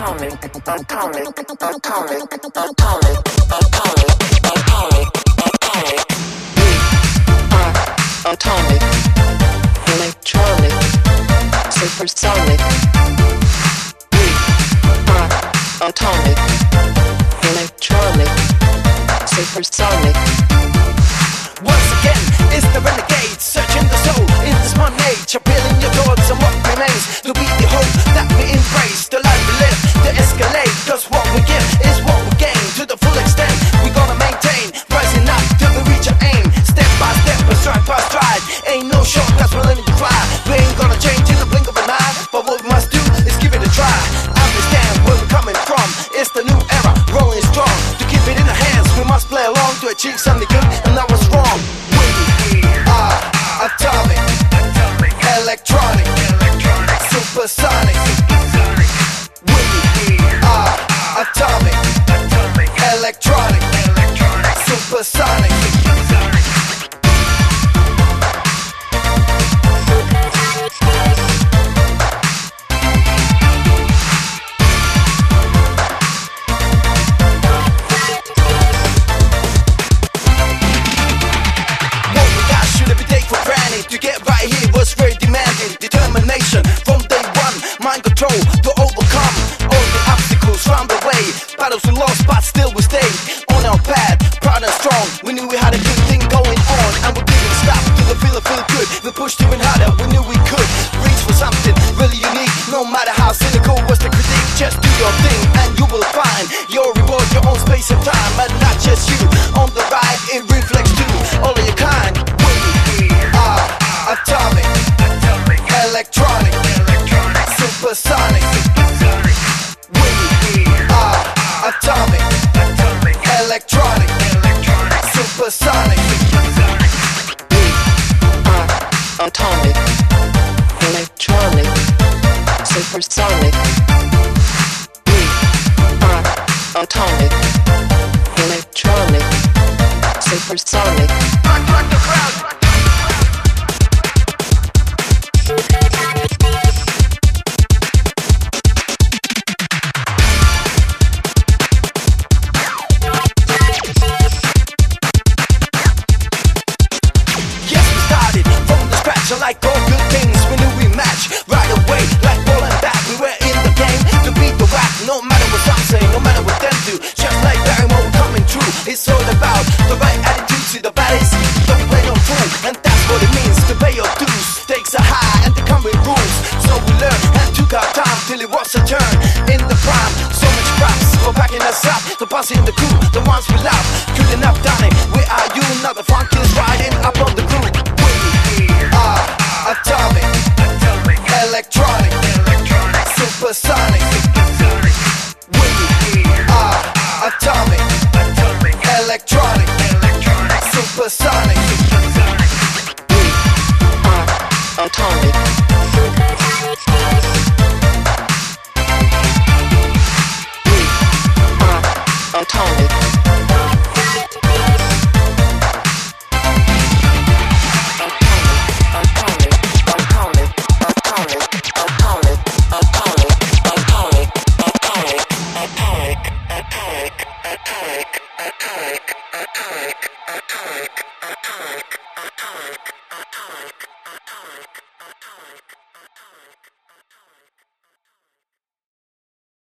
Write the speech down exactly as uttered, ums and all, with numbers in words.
atomic, atomic, atomic, atomic, atomic, atomic, atomic. We are atomic, electronic, supersonic. We are atomic, electronic, supersonic. Once again, it's the renegade, searching the soul in this modern age, appealing your thoughts on what remains to be the hope that we embrace, the life we live, to escalate, cause what we give is what we gain to the full extent. We're gonna maintain, rising up till we reach our aim, step by step and stride by stride. Ain't no shortcuts, we're learning to fly. We ain't gonna change in the blink of an eye, but what we must do is give it a try. Understand where we're coming from, it's the new era, rolling strong. To keep it in our hands, we must play along to achieve something good, and that was wrong. We are atomic, electronic, supersonic. We are atomic, electronic, supersonic. To get right here was very demanding. Determination from day one, mind control to overcome all the obstacles round the way. Battles we lost, but still we stayed on our path, proud and strong. We knew we had a good thing going on, and we didn't stop till the feeling feel good. We pushed even harder, we knew we could reach for something really unique. No matter how cynical was the critique, just do your thing and you will find your reward, your own space and time. And not just you on the ride, it reflects to all of your kind. Atomic, electronic, supersonic. We are atomic, electronic, supersonic. We are atomic, electronic, supersonic. We are atomic, electronic, supersonic. Rock, rock the crowd. Like all good things, we knew we match right away, like ball and bat. We were in the game to beat the rap, no matter what some say, no matter what them do. Just like Barrymore coming true, it's all about the right attitude. See the baddest, don't play no fool, and that's what it means to pay your dues. Stakes are high and they come with rules, so we learned and took our time till it was a turn in the prime. So much props for backing us up, the boss in the crew, the ones we love. Couldn't have done it, where are you now? The funk is riding up on the groove. Atomic, electronic, supersonic. We are atomic, electronic, supersonic. We are atomic.